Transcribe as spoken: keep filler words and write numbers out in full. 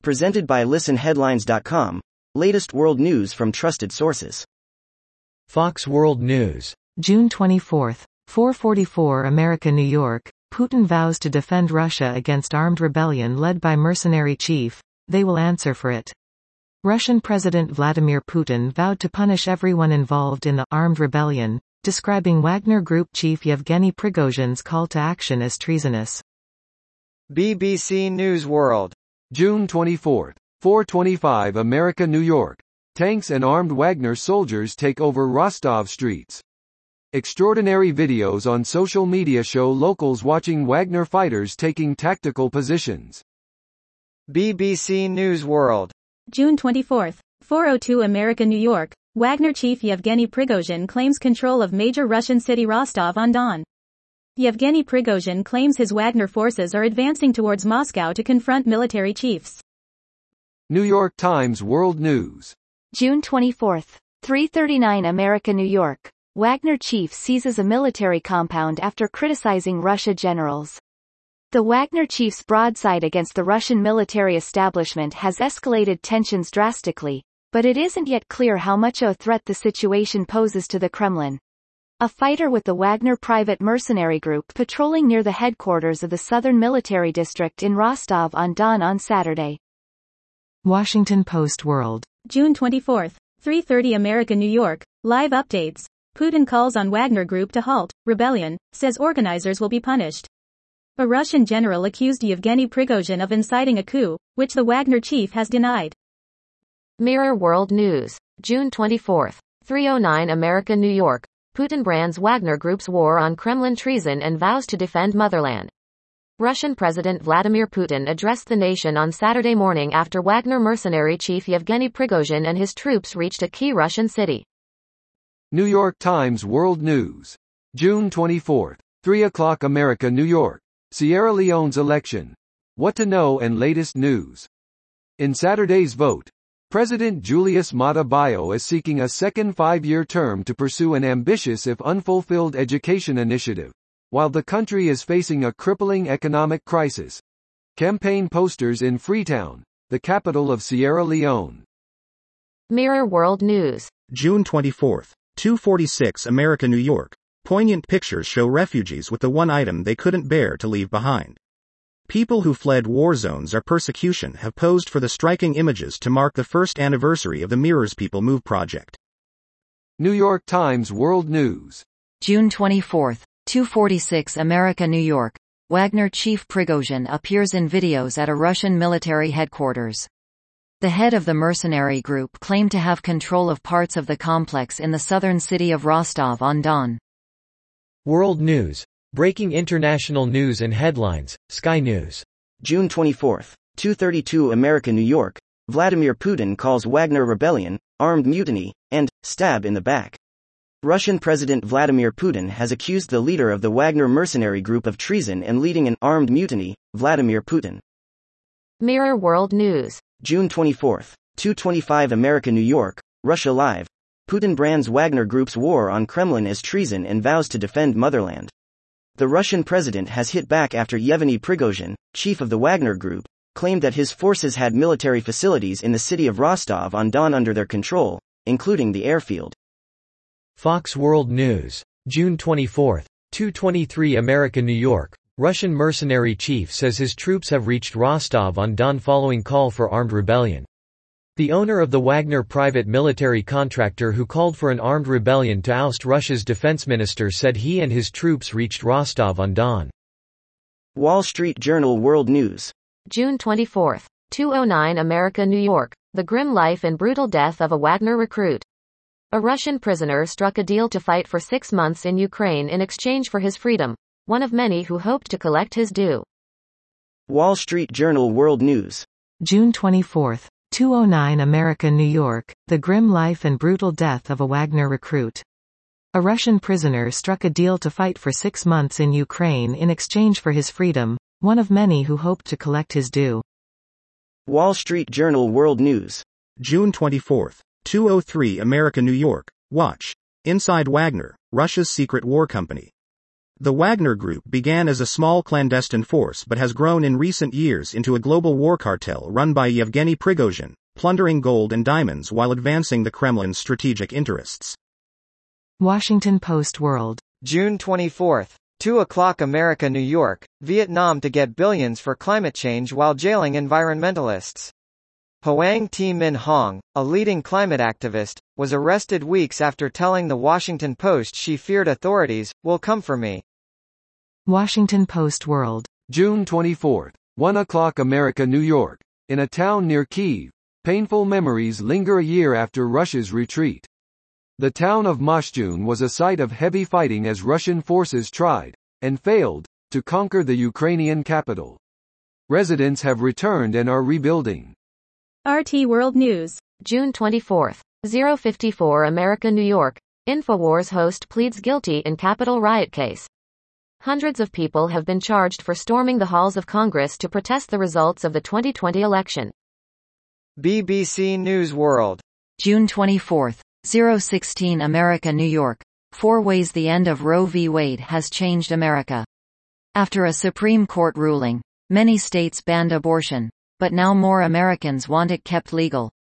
Presented by listen headlines dot com. Latest world news from trusted sources. Fox World News. June twenty-fourth, four forty-four America, New York. Putin vows to defend Russia against armed rebellion led by mercenary chief. They will answer for it. Russian President Vladimir Putin vowed to punish everyone involved in the armed rebellion, describing Wagner Group chief Yevgeny Prigozhin's call to action as treasonous. B B C News World. June twenty-fourth, four twenty-five America, New York. Tanks and armed Wagner soldiers take over Rostov streets. Extraordinary videos on social media show locals watching Wagner fighters taking tactical positions. B B C News World. June twenty-fourth, four oh two America, New York. Wagner chief Yevgeny Prigozhin claims control of major Russian city Rostov-on-Don. Yevgeny Prigozhin claims his Wagner forces are advancing towards Moscow to confront military chiefs. New York Times World News. June twenty-fourth, three thirty-nine America, New York. Wagner chief seizes a military compound after criticizing Russia generals. The Wagner chief's broadside against the Russian military establishment has escalated tensions drastically, but it isn't yet clear how much of a threat the situation poses to the Kremlin. A fighter with the Wagner private mercenary group patrolling near the headquarters of the Southern Military District in Rostov-on-Don on Saturday. Washington Post World. June twenty-fourth, three thirty America, New York. Live updates. Putin calls on Wagner Group to halt rebellion, says organizers will be punished. A Russian general accused Yevgeny Prigozhin of inciting a coup, which the Wagner chief has denied. Mirror World News. June twenty-fourth, three oh nine America, New York. Putin brands Wagner Group's war on Kremlin treason and vows to defend motherland. Russian President Vladimir Putin addressed the nation on Saturday morning after Wagner mercenary chief Yevgeny Prigozhin and his troops reached a key Russian city. New York Times World News. June twenty-fourth, three o'clock America, New York. Sierra Leone's election. What to know and latest news. In Saturday's vote, President Julius Maada Bio is seeking a second five-year term to pursue an ambitious if unfulfilled education initiative, while the country is facing a crippling economic crisis. Campaign posters in Freetown, the capital of Sierra Leone. Mirror World News. June twenty-fourth, two forty-six America, New York. Poignant pictures show refugees with the one item they couldn't bear to leave behind. People who fled war zones or persecution have posed for the striking images to mark the first anniversary of the Mirrors People Move project. New York Times World News. June twenty-fourth, two forty-six America, New York. Wagner chief Prigozhin appears in videos at a Russian military headquarters. The head of the mercenary group claimed to have control of parts of the complex in the southern city of Rostov-on-Don. World News. Breaking international news and headlines. Sky News. June twenty-fourth, two thirty-two America, New York. Vladimir Putin calls Wagner rebellion, armed mutiny, and stab in the back. Russian President Vladimir Putin has accused the leader of the Wagner mercenary group of treason and leading an armed mutiny. Vladimir Putin. Mirror World News. June twenty-fourth, two twenty-five America, New York. Russia Live. Putin brands Wagner Group's war on Kremlin as treason and vows to defend motherland. The Russian president has hit back after Yevgeny Prigozhin, chief of the Wagner Group, claimed that his forces had military facilities in the city of Rostov-on-Don under their control, including the airfield. Fox World News. June twenty-fourth, two twenty-three America, New York. Russian mercenary chief says his troops have reached Rostov-on-Don following call for armed rebellion. The owner of the Wagner private military contractor who called for an armed rebellion to oust Russia's defense minister said he and his troops reached Rostov-on-Don. Wall Street Journal World News. June twenty-fourth, two oh nine America, New York. The grim life and brutal death of a Wagner recruit. A Russian prisoner struck a deal to fight for six months in Ukraine in exchange for his freedom, one of many who hoped to collect his due. Wall Street Journal World News. June twenty-fourth, two oh nine America, New York. The grim life and brutal death of a Wagner recruit. A Russian prisoner struck a deal to fight for six months in Ukraine in exchange for his freedom, one of many who hoped to collect his due. Wall Street Journal World News. June twenty-fourth, two oh three America, New York. Watch. Inside Wagner, Russia's secret war company. The Wagner Group began as a small clandestine force but has grown in recent years into a global war cartel run by Yevgeny Prigozhin, plundering gold and diamonds while advancing the Kremlin's strategic interests. Washington Post World. June twenty-fourth. two o'clock America New York, Vietnam to get billions for climate change while jailing environmentalists. Hoang Thi Minh Hong, a leading climate activist, was arrested weeks after telling the Washington Post she feared authorities will come for me. Washington Post World. June twenty-fourth. one o'clock America New York. In a town near Kyiv, painful memories linger a year after Russia's retreat. The town of Moshchun was a site of heavy fighting as Russian forces tried, and failed, to conquer the Ukrainian capital. Residents have returned and are rebuilding. R T World News. June twenty-fourth. oh fifty-four America New York. InfoWars host pleads guilty in Capitol riot case. Hundreds of people have been charged for storming the halls of Congress to protest the results of the twenty twenty election. B B C News World. June twenty-fourth. oh sixteen America New York. Four ways the end of Roe v. Wade has changed America. After a Supreme Court ruling, many states banned abortion, but now more Americans want it kept legal.